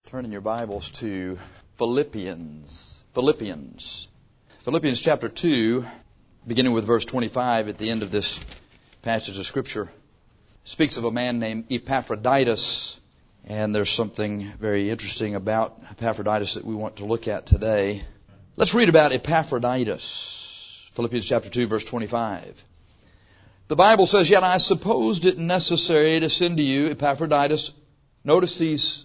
Turn in your Bibles to Philippians. Philippians chapter 2, beginning with verse 25 at the end of this passage of Scripture, speaks of a man named Epaphroditus. And there's something very interesting about Epaphroditus that we want to look at today. Let's read about Epaphroditus. Philippians chapter 2, verse 25. The Bible says, "Yet I supposed it necessary to send to you Epaphroditus." Notice these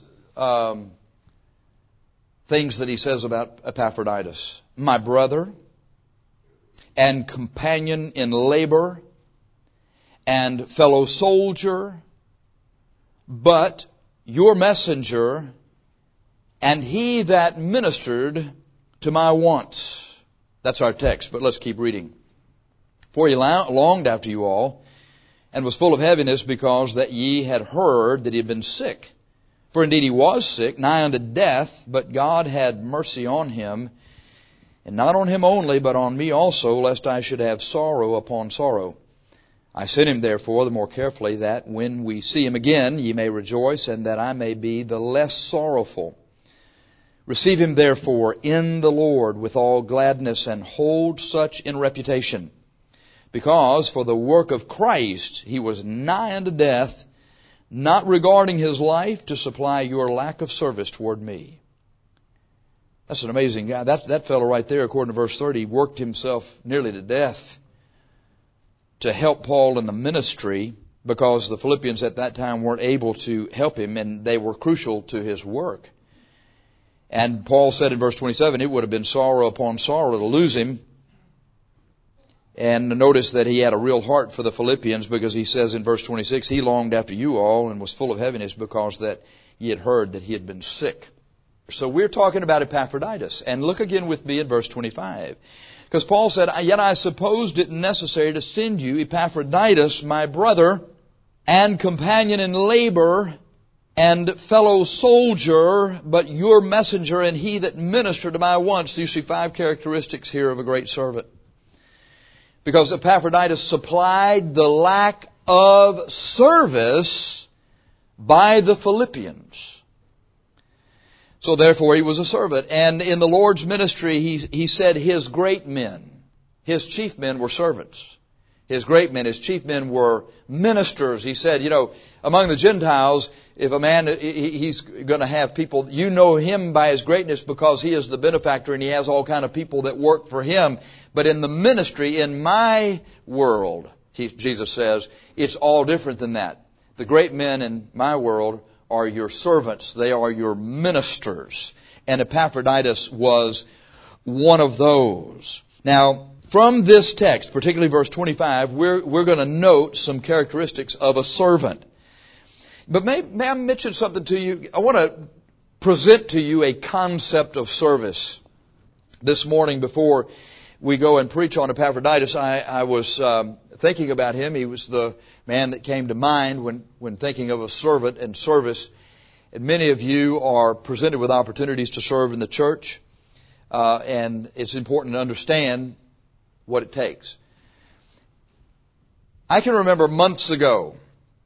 things that he says about Epaphroditus. "My brother and companion in labor and fellow soldier, but your messenger and he that ministered to my wants." That's our text, but let's keep reading. "For he longed after you all, and was full of heaviness, because that ye had heard that he had been sick. For indeed he was sick, nigh unto death, but God had mercy on him, and not on him only, but on me also, lest I should have sorrow upon sorrow. I sent him therefore the more carefully, that when we see him again ye may rejoice, and that I may be the less sorrowful. Receive him therefore in the Lord with all gladness, and hold such in reputation. Because for the work of Christ he was nigh unto death, not regarding his life, to supply your lack of service toward me." That's an amazing guy. That fellow right there, according to verse 30, worked himself nearly to death to help Paul in the ministry, because the Philippians at that time weren't able to help him, and they were crucial to his work. And Paul said in verse 27, it would have been sorrow upon sorrow to lose him. And notice that he had a real heart for the Philippians, because he says in verse 26, he longed after you all and was full of heaviness, because that ye had heard that he had been sick. So we're talking about Epaphroditus. And look again with me in verse 25. Because Paul said, "Yet I supposed it necessary to send you Epaphroditus, my brother and companion in labor and fellow soldier, but your messenger and he that ministered to my wants." So you see 5 characteristics here of a great servant. Because Epaphroditus supplied the lack of service by the Philippians. So therefore he was a servant. And in the Lord's ministry, he said his great men, his chief men were servants. His great men, his chief men were ministers. He said, among the Gentiles, if a man, he's going to have people, you know him by his greatness because he is the benefactor and he has all kind of people that work for him. But in the ministry, in my world, Jesus says, it's all different than that. The great men in my world are your servants. They are your ministers. And Epaphroditus was one of those. Now, from this text, particularly verse 25, we're going to note some characteristics of a servant. But may I mention something to you? I want to present to you a concept of service. This morning before we go and preach on Epaphroditus, I was thinking about him. He was the man that came to mind when thinking of a servant and service. And many of you are presented with opportunities to serve in the church. And it's important to understand what it takes. I can remember months ago,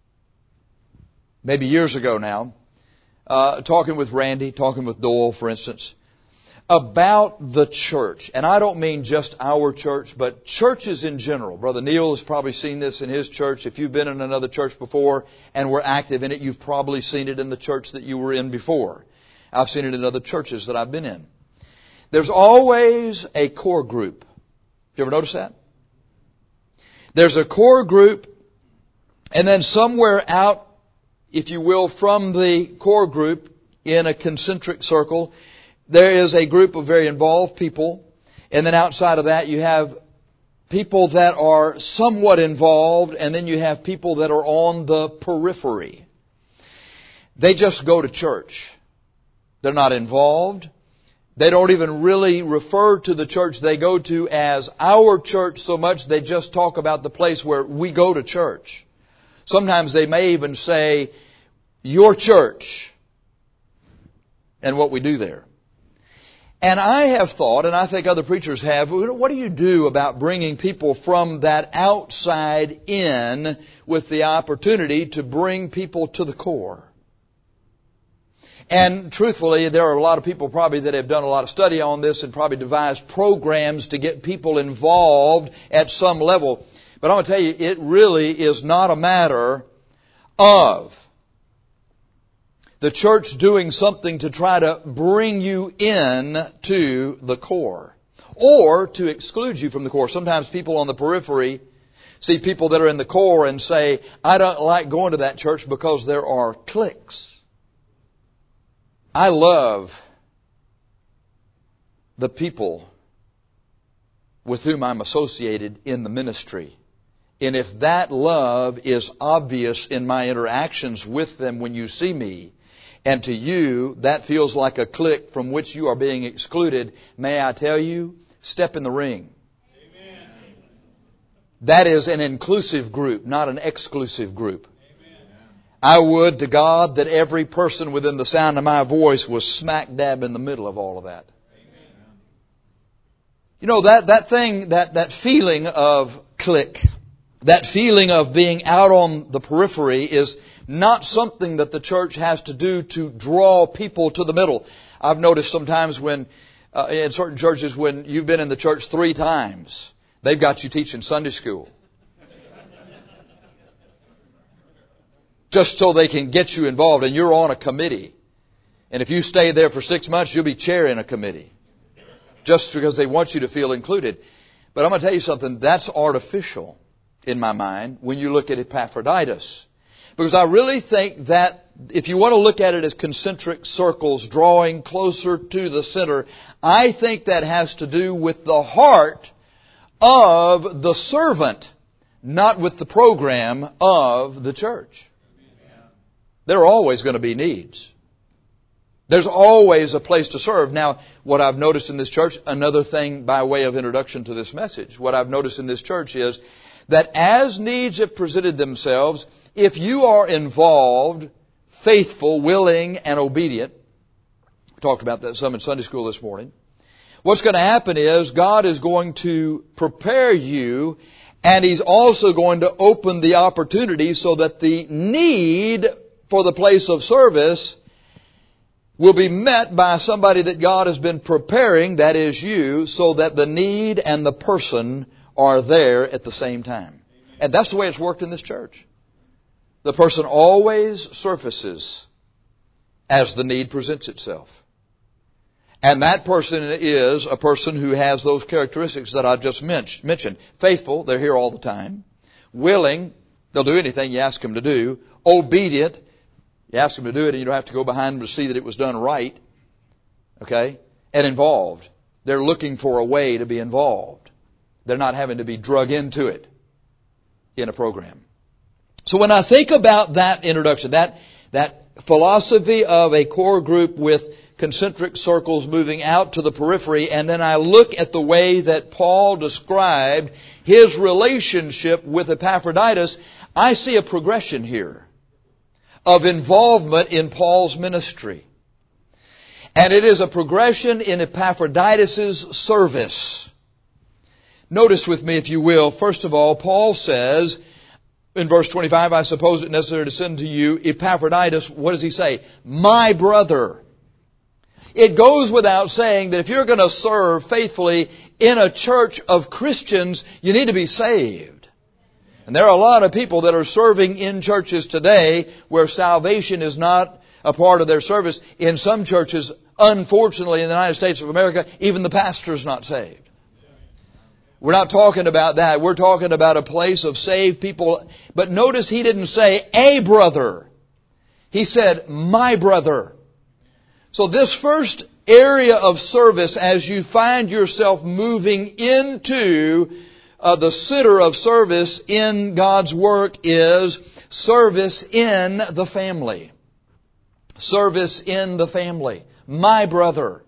maybe years ago now, talking with Randy, talking with Doyle, for instance, about the church. And I don't mean just our church, but churches in general. Brother Neil has probably seen this in his church. If you've been in another church before and were active in it, you've probably seen it in the church that you were in before. I've seen it in other churches that I've been in. There's always a core group. You ever notice that? There's a core group, and then somewhere out, if you will, from the core group in a concentric circle, there is a group of very involved people. And then outside of that, you have people that are somewhat involved, and then you have people that are on the periphery. They just go to church. They're not involved. They don't even really refer to the church they go to as our church so much. They just talk about the place where we go to church. Sometimes they may even say, your church, and what we do there. And I have thought, and I think other preachers have, what do you do about bringing people from that outside in with the opportunity to bring people to the core? And truthfully, there are a lot of people probably that have done a lot of study on this and probably devised programs to get people involved at some level. But I'm going to tell you, it really is not a matter of the church doing something to try to bring you in to the core or to exclude you from the core. Sometimes people on the periphery see people that are in the core and say, I don't like going to that church because there are cliques. I love the people with whom I'm associated in the ministry. And if that love is obvious in my interactions with them when you see me, and to you that feels like a clique from which you are being excluded, may I tell you, step in the ring. Amen. That is an inclusive group, not an exclusive group. Amen. I would to God that every person within the sound of my voice was smack dab in the middle of all of that. Amen. You know, that feeling of clique, that feeling of being out on the periphery is not something that the church has to do to draw people to the middle. I've noticed sometimes when, in certain churches, when you've been in the church 3 times, they've got you teaching Sunday school. Just so they can get you involved, and you're on a committee. And if you stay there for 6 months, you'll be chairing a committee. Just because they want you to feel included. But I'm going to tell you something, that's artificial in my mind when you look at Epaphroditus. Because I really think that if you want to look at it as concentric circles drawing closer to the center, I think that has to do with the heart of the servant, not with the program of the church. There are always going to be needs. There's always a place to serve. Now, what I've noticed in this church, another thing by way of introduction to this message, what I've noticed in this church is that as needs have presented themselves, if you are involved, faithful, willing, and obedient, we talked about that some in Sunday school this morning, what's going to happen is God is going to prepare you, and He's also going to open the opportunity so that the need for the place of service will be met by somebody that God has been preparing, that is you, so that the need and the person are there at the same time. And that's the way it's worked in this church. The person always surfaces as the need presents itself. And that person is a person who has those characteristics that I just mentioned. Faithful, they're here all the time. Willing, they'll do anything you ask them to do. Obedient, you ask them to do it and you don't have to go behind them to see that it was done right. Okay? And involved. They're looking for a way to be involved. They're not having to be drug into it in a program. So when I think about that introduction, that philosophy of a core group with concentric circles moving out to the periphery, and then I look at the way that Paul described his relationship with Epaphroditus, I see a progression here of involvement in Paul's ministry. And it is a progression in Epaphroditus' service. Notice with me, if you will, first of all, Paul says in verse 25, I suppose it necessary to send to you Epaphroditus, what does he say? My brother. It goes without saying that if you're going to serve faithfully in a church of Christians, you need to be saved. And there are a lot of people that are serving in churches today where salvation is not a part of their service. In some churches, unfortunately, in the United States of America, even the pastor is not saved. We're not talking about that. We're talking about a place of saved people. But notice he didn't say a brother. He said my brother. So this first area of service, as you find yourself moving into the center of service in God's work, is service in the family. Service in the family. My brother.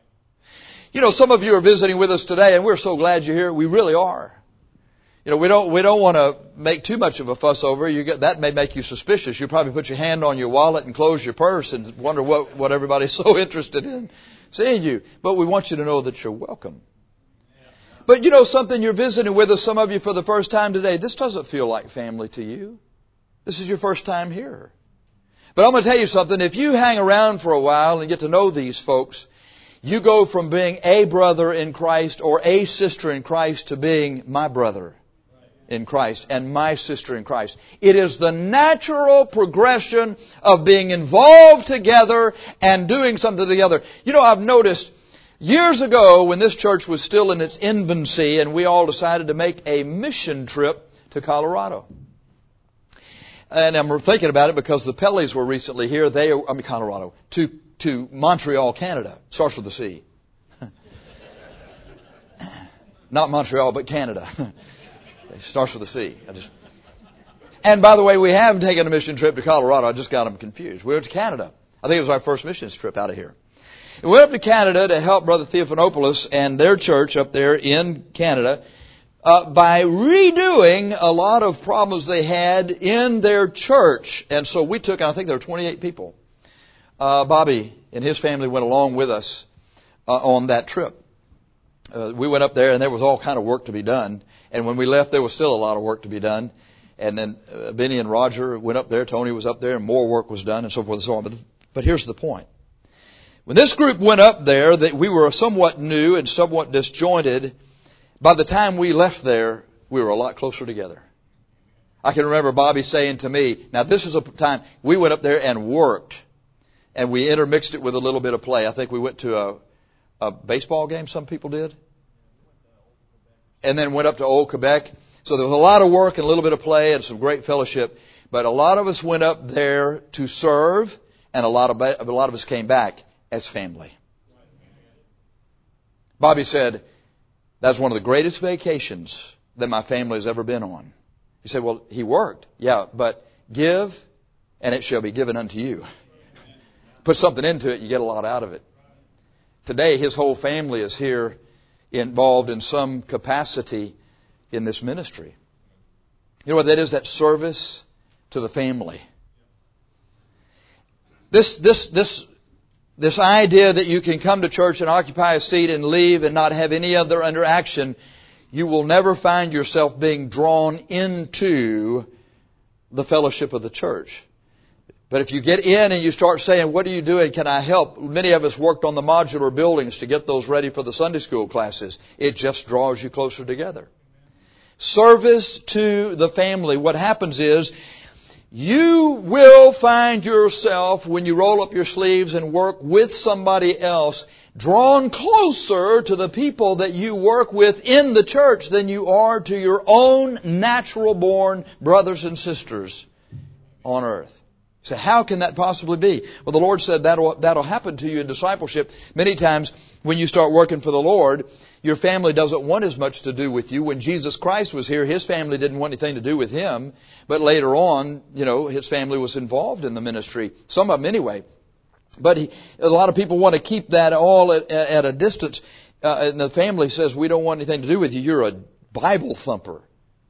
You know, some of you are visiting with us today, and we're so glad you're here. We really are. You know, we don't want to make too much of a fuss over it. That may make you suspicious. You probably put your hand on your wallet and close your purse and wonder what everybody's so interested in seeing you. But we want you to know that you're welcome. But you know something, you're visiting with us, some of you for the first time today. This doesn't feel like family to you. This is your first time here. But I'm going to tell you something. If you hang around for a while and get to know these folks, you go from being a brother in Christ or a sister in Christ to being my brother in Christ and my sister in Christ. It is the natural progression of being involved together and doing something together. You know, I've noticed years ago when this church was still in its infancy and we all decided to make a mission trip to Colorado. And I'm thinking about it because the Pellys were recently here. Colorado, to Montreal, Canada. Starts with a C. Not Montreal, but Canada. It starts with a C. And by the way, we have taken a mission trip to Colorado. I just got them confused. We went to Canada. I think it was our first missions trip out of here. We went up to Canada to help Brother Theophanopoulos and their church up there in Canada by redoing a lot of problems they had in their church. And so we took, I think there were 28 people. Bobby and his family went along with us on that trip. We went up there and there was all kind of work to be done. And when we left, there was still a lot of work to be done. And then Benny and Roger went up there. Tony was up there and more work was done and so forth and so on. But here's the point. When this group went up there, that we were somewhat new and somewhat disjointed. By the time we left there, we were a lot closer together. I can remember Bobby saying to me, now this is a time we went up there and worked. And we intermixed it with a little bit of play. I think we went to a baseball game, some people did. And then went up to Old Quebec. So there was a lot of work and a little bit of play and some great fellowship. But a lot of us went up there to serve, and a lot of us came back as family. Bobby said, that's one of the greatest vacations that my family has ever been on. He said, well, he worked. Yeah, but give, and it shall be given unto you. Put something into it, you get a lot out of it. Today, his whole family is here involved in some capacity in this ministry. You know what that is? That service to the family. This idea that you can come to church and occupy a seat and leave and not have any other interaction, you will never find yourself being drawn into the fellowship of the church. But if you get in and you start saying, what are you doing? Can I help? Many of us worked on the modular buildings to get those ready for the Sunday school classes. It just draws you closer together. Service to the family. What happens is, you will find yourself, when you roll up your sleeves and work with somebody else, drawn closer to the people that you work with in the church than you are to your own natural-born brothers and sisters on earth. So how can that possibly be? Well, the Lord said that'll happen to you in discipleship. Many times when you start working for the Lord, your family doesn't want as much to do with you. When Jesus Christ was here, His family didn't want anything to do with Him. But later on, His family was involved in the ministry. Some of them anyway. But a lot of people want to keep that all at a distance. And the family says, we don't want anything to do with you. You're a Bible thumper.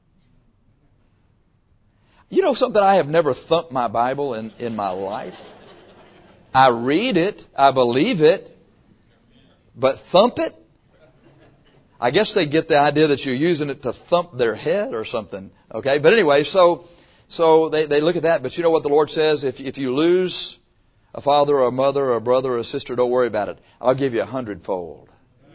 You know something? I have never thumped my Bible in my life. I read it. I believe it. But thump it? I guess they get the idea that you're using it to thump their head or something. Okay? But anyway, so they look at that. But you know what the Lord says? If you lose a father or a mother or a brother or a sister, don't worry about it. I'll give you 100-fold.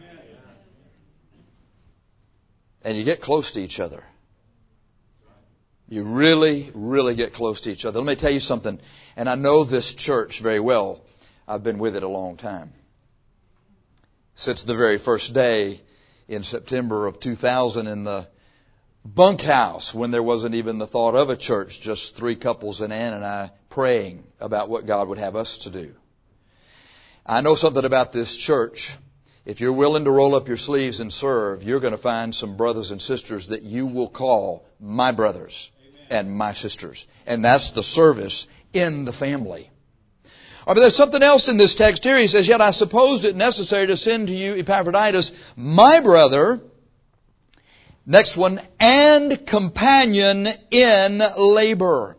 And you get close to each other. You really, really get close to each other. Let me tell you something. And I know this church very well. I've been with it a long time. Since the very first day in September of 2000 in the bunkhouse, when there wasn't even the thought of a church, just 3 couples and Ann and I praying about what God would have us to do. I know something about this church. If you're willing to roll up your sleeves and serve, you're going to find some brothers and sisters that you will call my brothers and my sisters. And that's the service in the family. But there's something else in this text here. He says, yet I supposed it necessary to send to you Epaphroditus, my brother, next one, and companion in labor.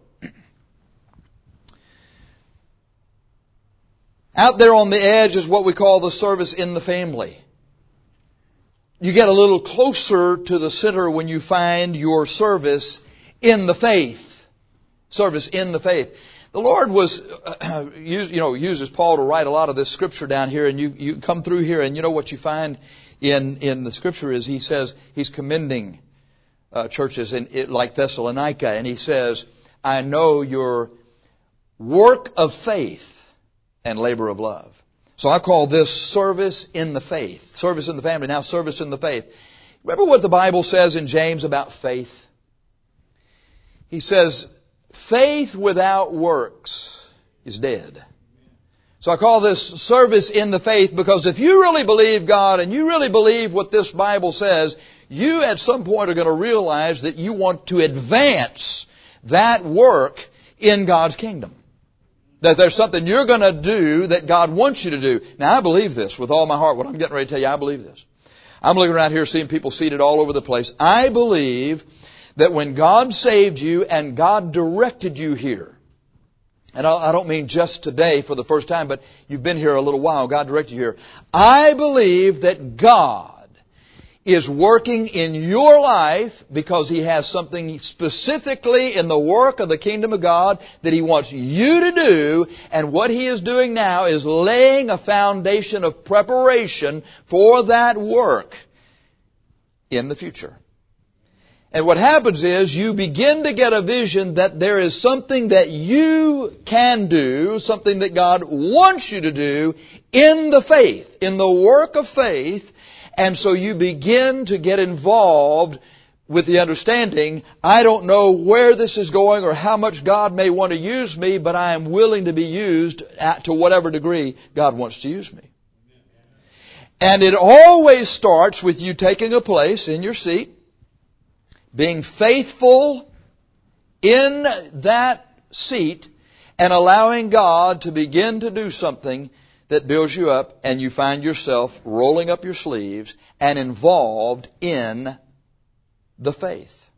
Out there on the edge is what we call the service in the family. You get a little closer to the center when you find your service in the faith. Service in the faith. The Lord uses Paul to write a lot of this scripture down here, and you come through here, and you know what you find in the scripture is he says he's commending churches like Thessalonica, and he says, I know your work of faith and labor of love. So I call this service in the faith. Service in the family, now service in the faith. Remember what the Bible says in James about faith? He says, faith without works is dead. So I call this service in the faith because if you really believe God and you really believe what this Bible says, you at some point are going to realize that you want to advance that work in God's kingdom. That there's something you're going to do that God wants you to do. Now I believe this with all my heart. What I'm getting ready to tell you, I believe this. I'm looking around here seeing people seated all over the place. I believe that when God saved you and God directed you here, and I don't mean just today for the first time, but you've been here a little while, God directed you here. I believe that God is working in your life because He has something specifically in the work of the kingdom of God that He wants you to do, and what He is doing now is laying a foundation of preparation for that work in the future. And what happens is you begin to get a vision that there is something that you can do, something that God wants you to do in the faith, in the work of faith. And so you begin to get involved with the understanding, I don't know where this is going or how much God may want to use me, but I am willing to be used to whatever degree God wants to use me. And it always starts with you taking a place in your seat, being faithful in that seat, and allowing God to begin to do something that builds you up, and you find yourself rolling up your sleeves and involved in the faith.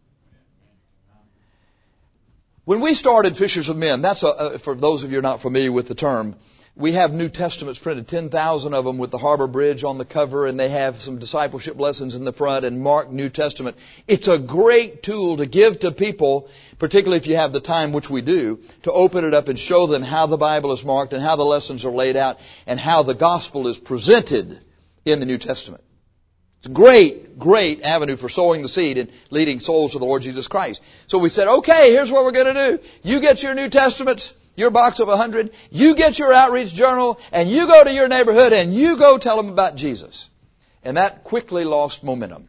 When we started Fishers of Men, that's for those of you who are not familiar with the term, we have New Testaments printed, 10,000 of them with the Harbor Bridge on the cover, and they have some discipleship lessons in the front and marked New Testament. It's a great tool to give to people, particularly if you have the time, which we do, to open it up and show them how the Bible is marked and how the lessons are laid out and how the gospel is presented in the New Testament. It's a great, great avenue for sowing the seed and leading souls to the Lord Jesus Christ. So we said, okay, here's what we're going to do. You get your New Testaments, your box of 100, you get your outreach journal, and you go to your neighborhood and you go tell them about Jesus. And that quickly lost momentum.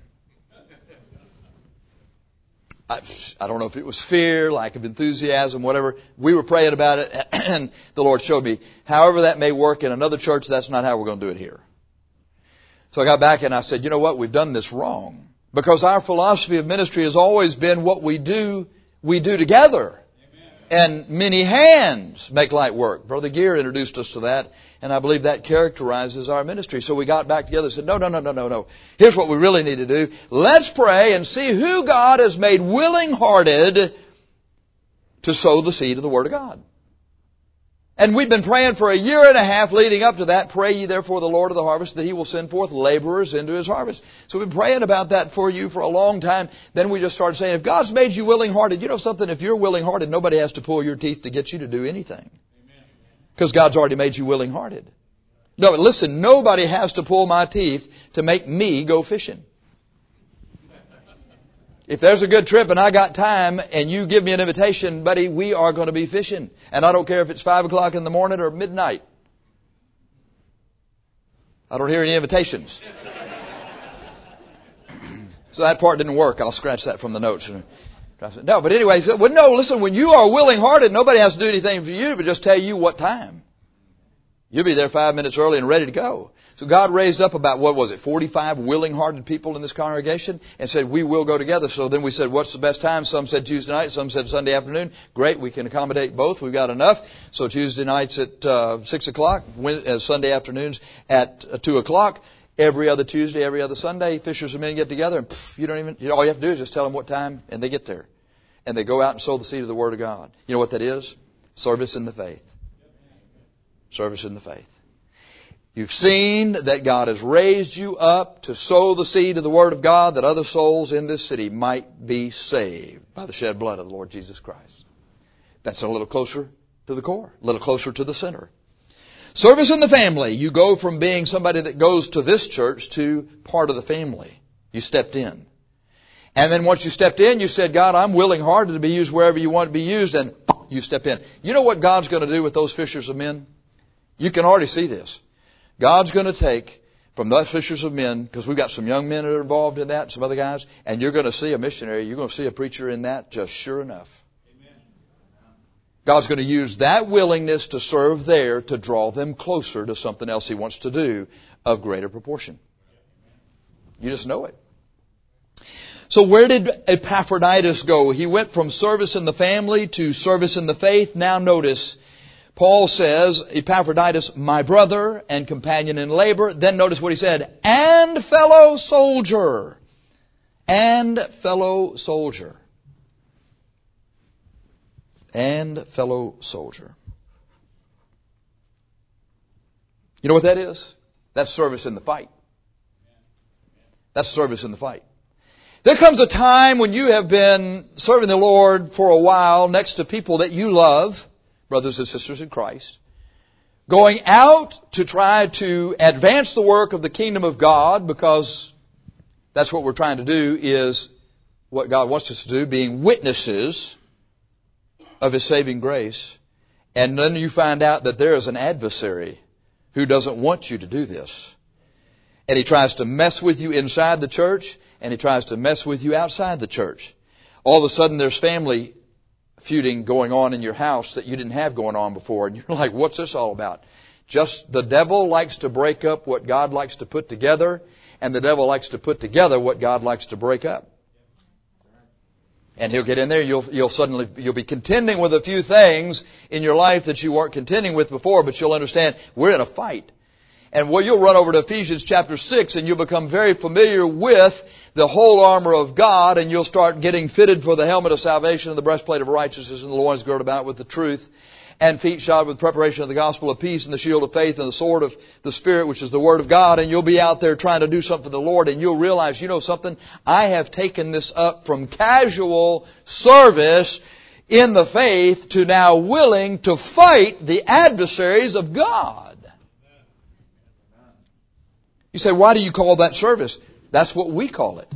I don't know if it was fear, lack of enthusiasm, whatever. We were praying about it, and the Lord showed me, however that may work in another church, that's not how we're going to do it here. So I got back and I said, you know what, we've done this wrong. Because our philosophy of ministry has always been what we do together. And many hands make light work. Brother Gear introduced us to that, and I believe that characterizes our ministry. So we got back together and said, no. Here's what we really need to do. Let's pray and see who God has made willing-hearted to sow the seed of the Word of God. And we've been praying for a year and a half leading up to that. Pray ye therefore the Lord of the harvest that He will send forth laborers into His harvest. So we've been praying about that for you for a long time. Then we just started saying, if God's made you willing-hearted, you know something, if you're willing-hearted, nobody has to pull your teeth to get you to do anything. Because God's already made you willing-hearted. No, listen, nobody has to pull my teeth to make me go fishing. If there's a good trip and I got time and you give me an invitation, buddy, we are going to be fishing. And I don't care if it's 5 o'clock in the morning or midnight. I don't hear any invitations. So that part didn't work. I'll scratch that from the notes. No, but anyway, listen, when you are willing-hearted, nobody has to do anything for you but just tell you what time. You'll be there 5 minutes early and ready to go. So God raised up about, 45 willing-hearted people in this congregation and said, we will go together. So then we said, what's the best time? Some said Tuesday night, some said Sunday afternoon. Great, we can accommodate both. We've got enough. So Tuesday nights at 6 o'clock, Sunday afternoons at 2 o'clock. Every other Tuesday, every other Sunday, Fishers of Men get together, and all you have to do is just tell them what time, and they get there. And they go out and sow the seed of the Word of God. You know what that is? Service in the faith. Service in the faith. You've seen that God has raised you up to sow the seed of the Word of God that other souls in this city might be saved by the shed blood of the Lord Jesus Christ. That's a little closer to the core, a little closer to the center. Service in the family. You go from being somebody that goes to this church to part of the family. You stepped in. And then once you stepped in, you said, God, I'm willing hearted to be used wherever you want to be used, and you step in. You know what God's going to do with those fishers of men? You can already see this. God's going to take from those fishers of men, because we've got some young men that are involved in that, some other guys, and you're going to see a missionary, you're going to see a preacher in that, just sure enough. God's going to use that willingness to serve there to draw them closer to something else He wants to do of greater proportion. You just know it. So where did Epaphroditus go? He went from service in the family to service in the faith. Now notice, Paul says, Epaphroditus, my brother and companion in labor. Then notice what he said, and fellow soldier. And fellow soldier. And fellow soldier. You know what that is? That's service in the fight. That's service in the fight. There comes a time when you have been serving the Lord for a while next to people that you love, brothers and sisters in Christ, going out to try to advance the work of the kingdom of God, because that's what we're trying to do, is what God wants us to do, being witnesses of His saving grace. And then you find out that there is an adversary who doesn't want you to do this. And he tries to mess with you inside the church, and he tries to mess with you outside the church. All of a sudden there's family feuding going on in your house that you didn't have going on before. And you're like, what's this all about? Just the devil likes to break up what God likes to put together, and the devil likes to put together what God likes to break up. And he'll get in there, you'll be contending with a few things in your life that you weren't contending with before, but you'll understand we're in a fight. And you'll run over to Ephesians chapter 6 and you'll become very familiar with the whole armor of God, and you'll start getting fitted for the helmet of salvation and the breastplate of righteousness and the loins girded about with the truth, and feet shod with preparation of the gospel of peace, and the shield of faith, and the sword of the Spirit, which is the Word of God. And you'll be out there trying to do something for the Lord, and you'll realize, you know something? I have taken this up from casual service in the faith to now willing to fight the adversaries of God. You say, why do you call that service? That's what we call it.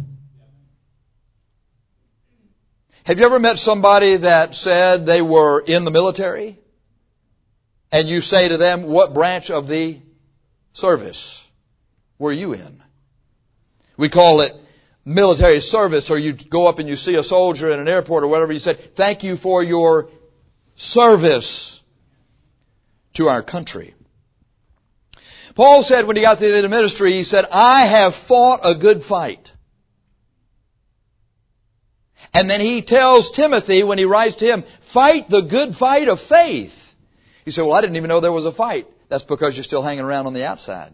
Have you ever met somebody that said they were in the military? And you say to them, what branch of the service were you in? We call it military service. Or you go up and you see a soldier in an airport or whatever, you say, thank you for your service to our country. Paul said when he got to the ministry, he said, I have fought a good fight. And then he tells Timothy, when he writes to him, fight the good fight of faith. You say, well, I didn't even know there was a fight. That's because you're still hanging around on the outside.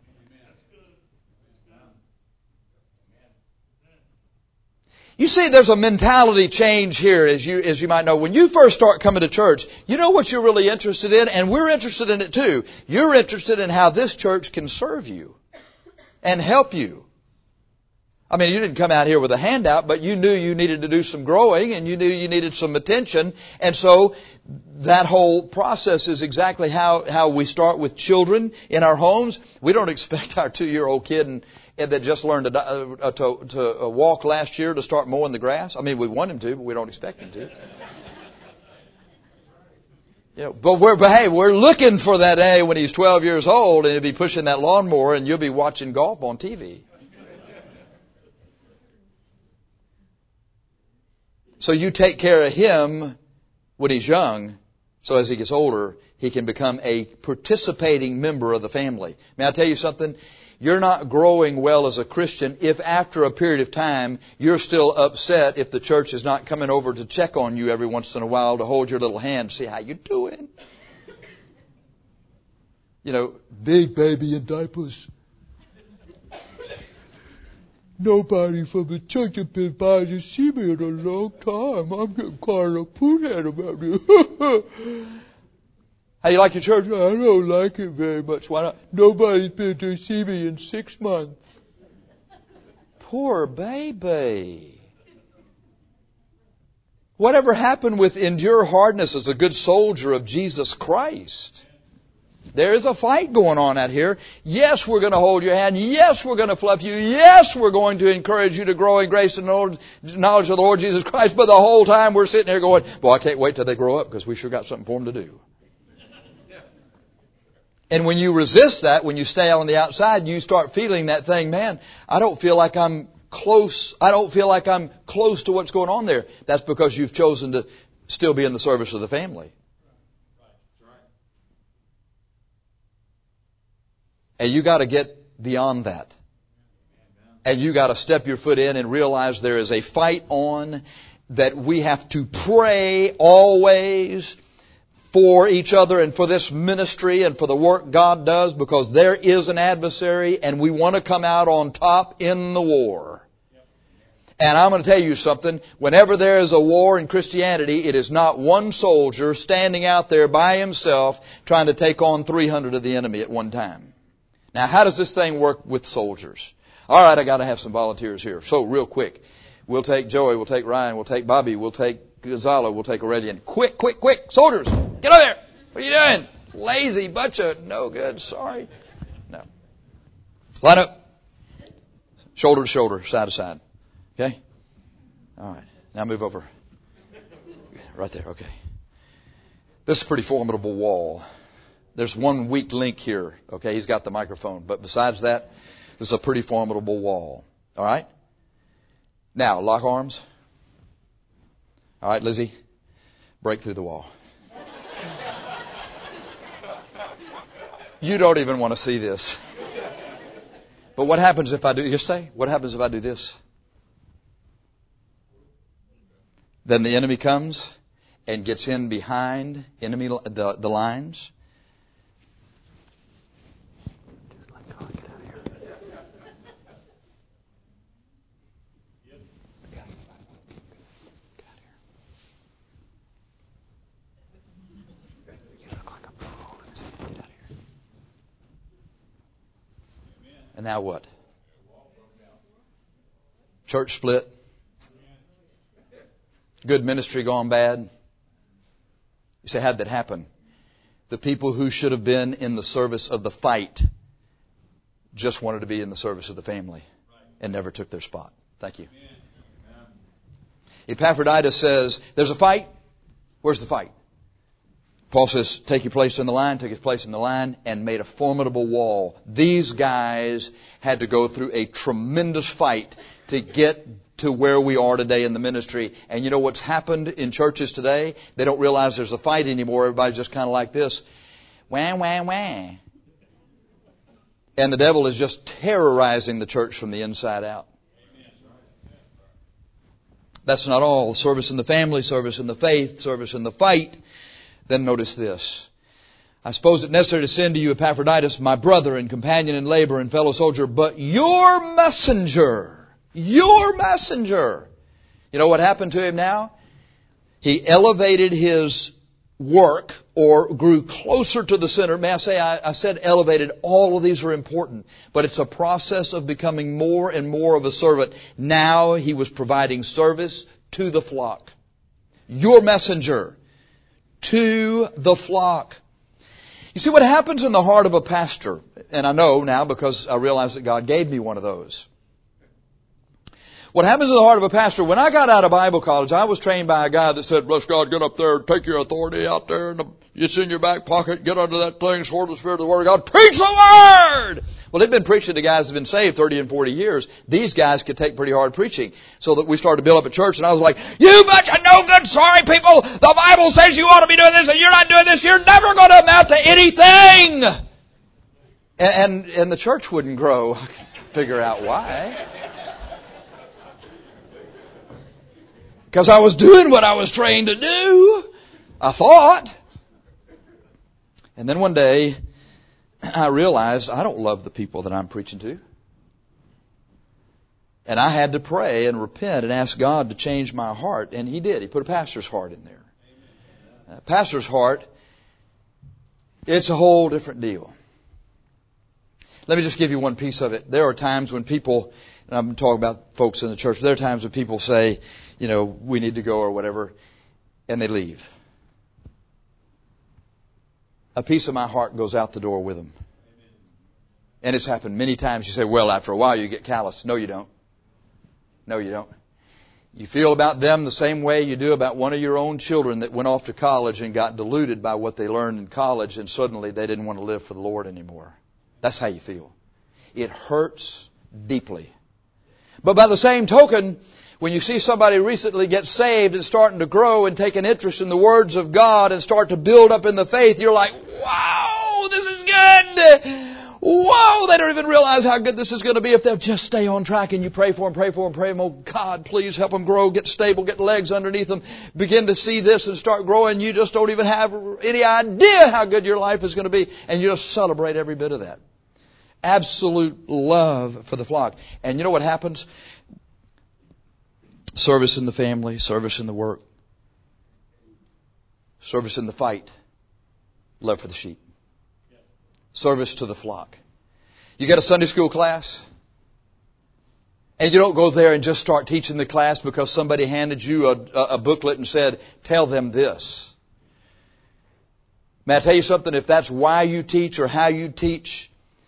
You see, there's a mentality change here, as you might know. When you first start coming to church, you know what you're really interested in, and we're interested in it too. You're interested in how this church can serve you and help you. I mean, you didn't come out here with a handout, but you knew you needed to do some growing, and you knew you needed some attention. And so that whole process is exactly how we start with children in our homes. We don't expect our 2-year-old kid and that just learned to walk last year to start mowing the grass. I mean, we want him to, but we don't expect him to. You know, but we're looking for that day when he's 12 years old and he'll be pushing that lawnmower and you'll be watching golf on TV. So you take care of him when he's young, so as he gets older, he can become a participating member of the family. May I tell you something? You're not growing well as a Christian if after a period of time you're still upset if the church is not coming over to check on you every once in a while to hold your little hand, see how you doing. You know, big baby in diapers. Nobody from the church has been by to see me in a long time. I'm getting quite a poodhead about it. How you like your church? I don't like it very much. Why not? Nobody's been to see me in 6 months. Poor baby. Whatever happened with endure hardness as a good soldier of Jesus Christ? There is a fight going on out here. Yes, we're going to hold your hand. Yes, we're going to fluff you. Yes, we're going to encourage you to grow in grace and knowledge of the Lord Jesus Christ. But the whole time we're sitting here going, well, I can't wait till they grow up because we sure got something for them to do. And when you resist that, when you stay on the outside, you start feeling that thing, man, I don't feel like I'm close. I don't feel like I'm close to what's going on there. That's because you've chosen to still be in the service of the family. And you got to get beyond that. And you got to step your foot in and realize there is a fight on, that we have to pray always for each other and for this ministry and for the work God does, because there is an adversary and we want to come out on top in the war. And I'm going to tell you something. Whenever there is a war in Christianity, it is not one soldier standing out there by himself trying to take on 300 of the enemy at one time. Now, how does this thing work with soldiers? All right, I got to have some volunteers here. So, real quick. We'll take Joey, we'll take Ryan, we'll take Bobby, we'll take Gonzalo, we'll take Aurelian. Quick, quick, quick. Soldiers, get over there. What are you doing? Lazy bunch of no good. Sorry. No. Line up. Shoulder to shoulder, side to side. Okay? All right. Now move over. Right there. Okay. This is a pretty formidable wall. There's one weak link here. Okay, he's got the microphone. But besides that, this is a pretty formidable wall. All right? Now, lock arms. All right, Lizzie, break through the wall. You don't even want to see this. But what happens if I do, you stay? What happens if I do this? Then the enemy comes and gets in behind the lines. And now what? Church split. Good ministry gone bad. You say, how'd that happen? The people who should have been in the service of the fight just wanted to be in the service of the family and never took their spot. Thank you. Epaphroditus says, there's a fight. Where's the fight? Paul says, take your place in the line, took his place in the line, and made a formidable wall. These guys had to go through a tremendous fight to get to where we are today in the ministry. And you know what's happened in churches today? They don't realize there's a fight anymore. Everybody's just kind of like this. Wah, wah, wah. And the devil is just terrorizing the church from the inside out. That's not all. Service in the family, service in the faith, service in the fight. Then notice this. I suppose it necessary to send to you Epaphroditus, my brother and companion in labor and fellow soldier, but your messenger. Your messenger. You know what happened to him now? He elevated his work or grew closer to the center. May I say, I said elevated. All of these are important. But it's a process of becoming more and more of a servant. Now he was providing service to the flock. Your messenger. To the flock. You see what happens in the heart of a pastor, and I know now because I realize that God gave me one of those. What happens in the heart of a pastor, when I got out of Bible college, I was trained by a guy that said, bless God, get up there, take your authority out there, and it's in your back pocket, get under that thing, sword of the Spirit of the Word of God, preach the Word! Well, they've been preaching to guys that have been saved 30 and 40 years. These guys could take pretty hard preaching. So that we started to build up a church, and I was like, you bunch of no good, sorry people! The Bible says you ought to be doing this, and you're not doing this, you're never going to amount to anything! And the church wouldn't grow. I can figure out why. Because I was doing what I was trained to do, I thought. And then one day, I realized I don't love the people that I'm preaching to. And I had to pray and repent and ask God to change my heart. And He did. He put a pastor's heart in there. A pastor's heart, it's a whole different deal. Let me just give you one piece of it. There are times when people and I'm talking about folks in the church, there are times when people say, we need to go or whatever, and they leave. A piece of my heart goes out the door with them. And it's happened many times. You say, well, after a while you get callous. No, you don't. No, you don't. You feel about them the same way you do about one of your own children that went off to college and got deluded by what they learned in college, and suddenly they didn't want to live for the Lord anymore. That's how you feel. It hurts deeply. But by the same token, when you see somebody recently get saved and starting to grow and take an interest in the words of God and start to build up in the faith, you're like, wow, this is good. Whoa, they don't even realize how good this is going to be if they'll just stay on track, and you pray for them. Oh, God, please help them grow, get stable, get legs underneath them, begin to see this and start growing. You just don't even have any idea how good your life is going to be, and you just celebrate every bit of that. Absolute love for the flock. And you know what happens? Service in the family, service in the work, service in the fight, love for the sheep. Service to the flock. You got a Sunday school class, and you don't go there and just start teaching the class because somebody handed you a booklet and said, tell them this. May I tell you something? If that's why you teach or how you teach,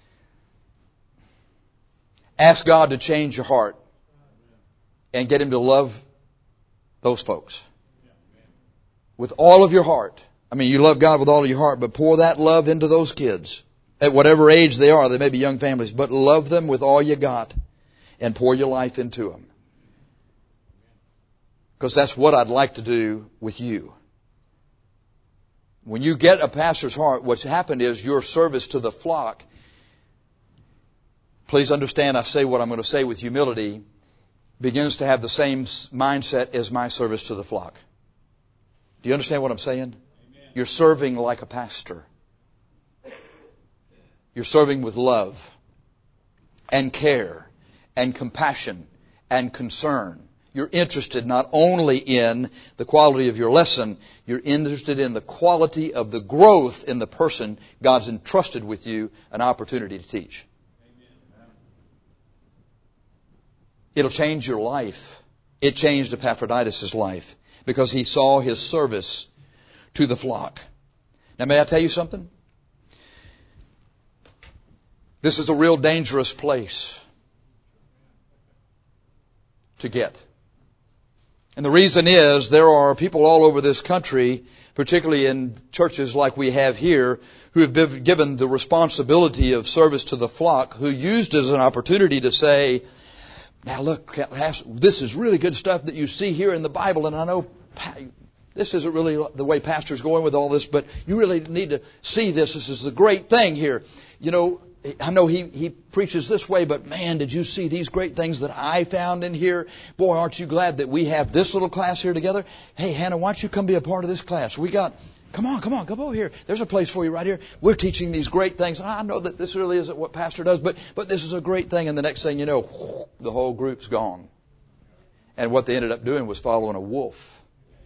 ask God to change your heart and get Him to love those folks with all of your heart. I mean, you love God with all of your heart, but pour that love into those kids. At whatever age they are, they may be young families, but love them with all you got and pour your life into them. Because that's what I'd like to do with you. When you get a pastor's heart, what's happened is your service to the flock. Please understand, I say what I'm going to say with humility, begins to have the same mindset as my service to the flock. Do you understand what I'm saying? Amen. You're serving like a pastor. You're serving with love and care and compassion and concern. You're interested not only in the quality of your lesson, you're interested in the quality of the growth in the person God's entrusted with you an opportunity to teach. Amen. It'll change your life. It changed Epaphroditus' life because he saw his service to the flock. Now, may I tell you something? This is a real dangerous place to get. And the reason is there are people all over this country, particularly in churches like we have here, who have been given the responsibility of service to the flock, who used it as an opportunity to say, now look, this is really good stuff that you see here in the Bible, and I know this isn't really the way pastor's going with all this, but you really need to see this. This is the great thing here. I know he preaches this way, but man, did you see these great things that I found in here? Boy, aren't you glad that we have this little class here together? Hey, Hannah, why don't you come be a part of this class? Come on, come over here. There's a place for you right here. We're teaching these great things. I know that this really isn't what pastor does, but this is a great thing. And the next thing you know, the whole group's gone. And what they ended up doing was following a wolf,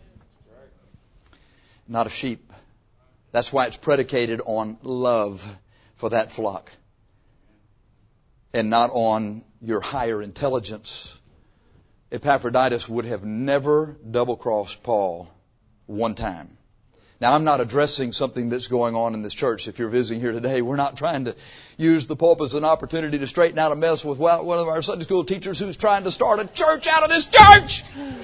not a sheep. That's why it's predicated on love for that flock, and not on your higher intelligence. Epaphroditus would have never double-crossed Paul one time. Now, I'm not addressing something that's going on in this church. If you're visiting here today, we're not trying to use the pulpit as an opportunity to straighten out a mess with one of our Sunday school teachers who's trying to start a church out of this church.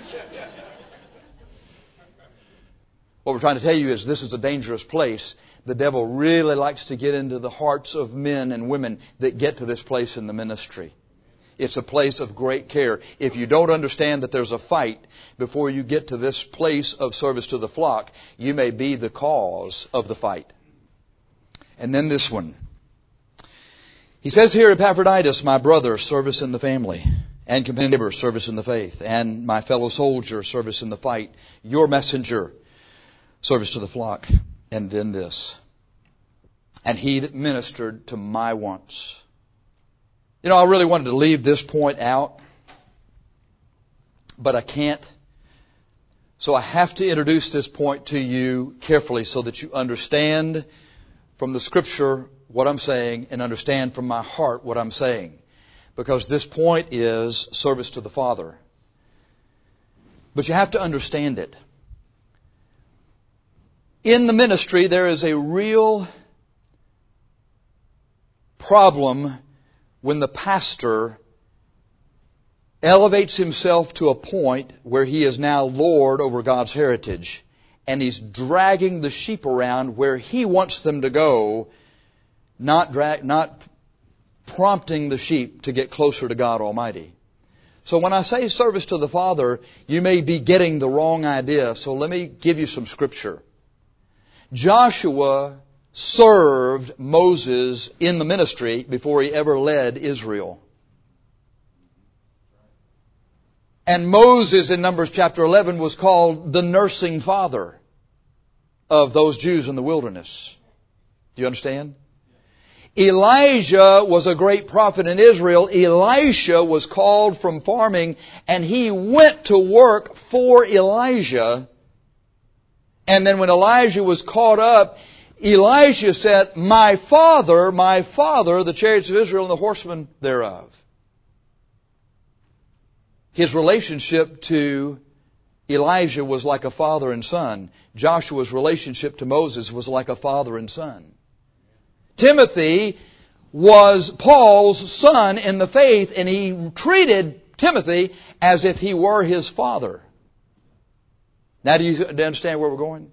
What we're trying to tell you is this is a dangerous place. The devil really likes to get into the hearts of men and women that get to this place in the ministry. It's a place of great care. If you don't understand that there's a fight before you get to this place of service to the flock, you may be the cause of the fight. And then this one. He says here, Epaphroditus, my brother, service in the family, and companion neighbor, service in the faith, and my fellow soldier, service in the fight, your messenger, service to the flock. And then this. And he that ministered to my wants. I really wanted to leave this point out, but I can't. So I have to introduce this point to you carefully so that you understand from the Scripture what I'm saying and understand from my heart what I'm saying. because this point is service to the Father. But you have to understand it. In the ministry, there is a real problem when the pastor elevates himself to a point where he is now Lord over God's heritage, and he's dragging the sheep around where he wants them to go, not prompting the sheep to get closer to God Almighty. So when I say service to the Father, you may be getting the wrong idea. So let me give you some scripture. Joshua served Moses in the ministry before he ever led Israel. And Moses in Numbers chapter 11 was called the nursing father of those Jews in the wilderness. Do you understand? Elijah was a great prophet in Israel. Elisha was called from farming, and he went to work for Elijah. And then when Elijah was caught up, Elisha said, my father, the chariots of Israel and the horsemen thereof. His relationship to Elijah was like a father and son. Joshua's relationship to Moses was like a father and son. Timothy was Paul's son in the faith, and he treated Timothy as if he were his father. Now do you understand where we're going?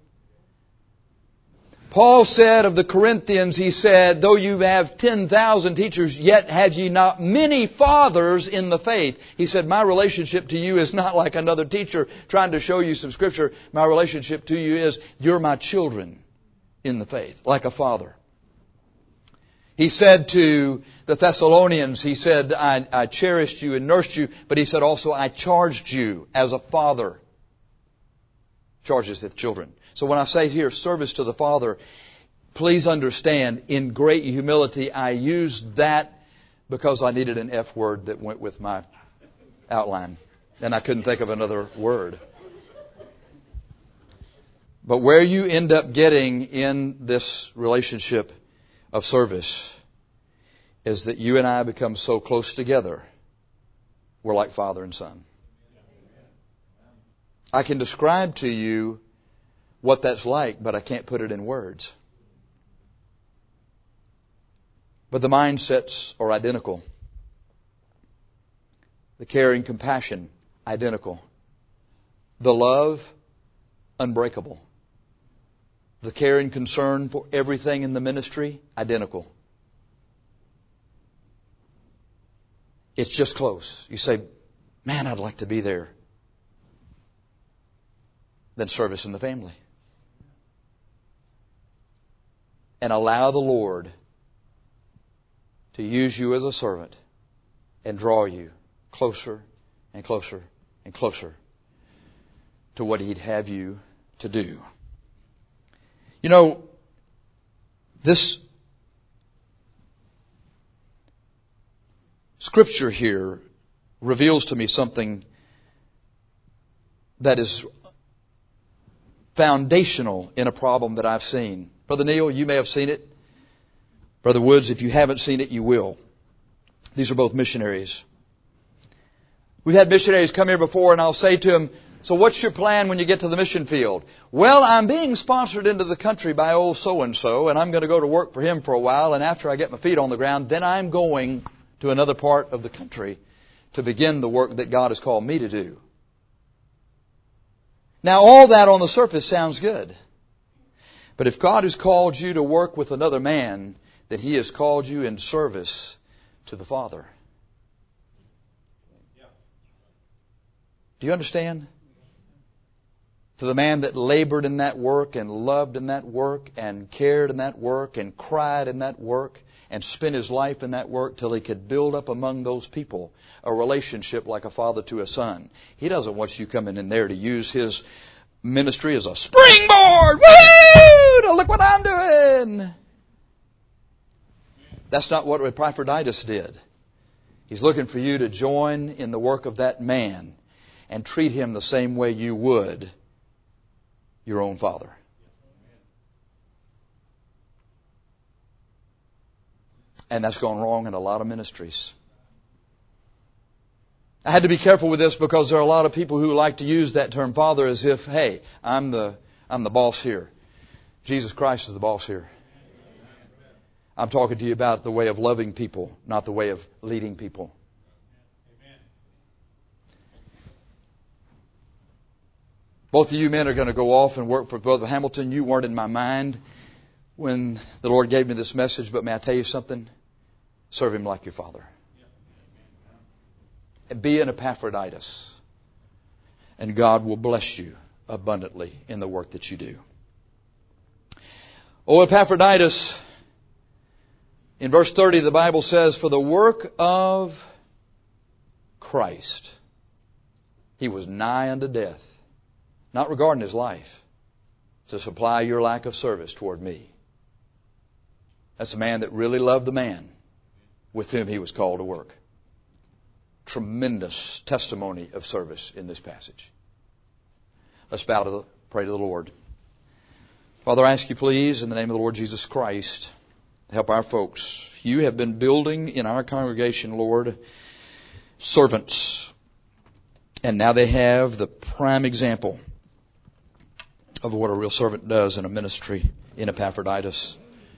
Paul said of the Corinthians, he said, though you have 10,000 teachers, yet have ye not many fathers in the faith. He said, my relationship to you is not like another teacher trying to show you some scripture. My relationship to you is, you're my children in the faith, like a father. He said to the Thessalonians, he said, I cherished you and nursed you, but he said also, I charged you as a father charges his children. So when I say here, service to the Father, please understand, in great humility, I used that because I needed an F word that went with my outline. And I couldn't think of another word. But where you end up getting in this relationship of service is that you and I become so close together, we're like father and son. I can describe to you what that's like, but I can't put it in words. But the mindsets are identical. The care and compassion, identical. The love, unbreakable. The care and concern for everything in the ministry, identical. It's just close. You say, man, I'd like to be there. Then service in the family. And allow the Lord to use you as a servant and draw you closer and closer and closer to what He'd have you to do. You know, this scripture here reveals to me something that is foundational in a problem that I've seen. Brother Neil, you may have seen it. Brother Woods, if you haven't seen it, you will. These are both missionaries. We've had missionaries come here before, and I'll say to them, so what's your plan when you get to the mission field? Well, I'm being sponsored into the country by old so-and-so, and I'm going to go to work for him for a while, and after I get my feet on the ground, then I'm going to another part of the country to begin the work that God has called me to do. Now, all that on the surface sounds good. But if God has called you to work with another man, then He has called you in service to the Father. Do you understand? To the man that labored in that work and loved in that work and cared in that work and cried in that work and spent his life in that work till he could build up among those people a relationship like a father to a son. He doesn't want you coming in there to use his ministry as a springboard. Woo! Look what I'm doing. That's not what Epaphroditus did. He's looking for you to join in the work of that man and treat him the same way you would your own father. And that's gone wrong in a lot of ministries. I had to be careful with this because there are a lot of people who like to use that term father as if, hey, I'm the boss here. Jesus Christ is the boss here. I'm talking to you about the way of loving people, not the way of leading people. Both of you men are going to go off and work for Brother Hamilton. You weren't in my mind when the Lord gave me this message, but may I tell you something? Serve Him like your father. And be an Epaphroditus. And God will bless you abundantly in the work that you do. O Epaphroditus, in verse 30 the Bible says, for the work of Christ, He was nigh unto death, not regarding His life, to supply your lack of service toward me. That's a man that really loved the man with whom he was called to work. Tremendous testimony of service in this passage. Let's pray to the Lord. Father, I ask you please, in the name of the Lord Jesus Christ, help our folks. You have been building in our congregation, Lord, servants. And now they have the prime example of what a real servant does in a ministry in Epaphroditus.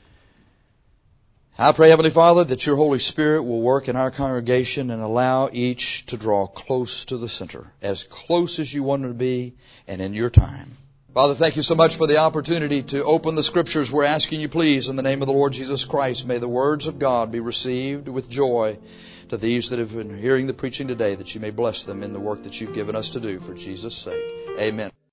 I pray, Heavenly Father, that your Holy Spirit will work in our congregation and allow each to draw close to the center, as close as you want it to be and in your time. Father, thank you so much for the opportunity to open the Scriptures. We're asking you, please, in the name of the Lord Jesus Christ, may the words of God be received with joy to these that have been hearing the preaching today, that you may bless them in the work that you've given us to do for Jesus' sake. Amen.